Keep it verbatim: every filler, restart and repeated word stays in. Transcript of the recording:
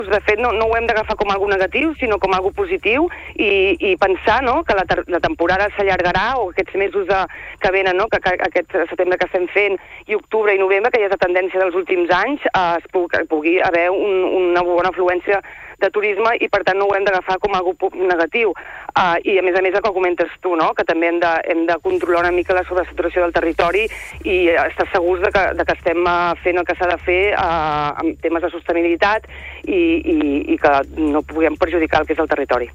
De fet, no, no ho hem d'agafar com algo negatiu, sinó com algo positiu i, i pensar, no?, que la, la temporada s'allargarà, o aquests mesos de, que venen, no?, que, que aquest setembre que estem fent, i octubre i novembre, que ja és la tendència dels últims anys, eh, es pugui, pugui haver un, una bona afluència de turisme i, per tant, no ho hem d'agafar com algo negatiu. Uh, I, a més a més, el que comentes tu, no?, que també hem de, hem de controlar una mica la sobresaturació del territori i estar segurs de que, de que estem uh, fent el que s'ha de fer uh, en temes de sostenibilitat i, i, i que no puguem perjudicar el que és el territori.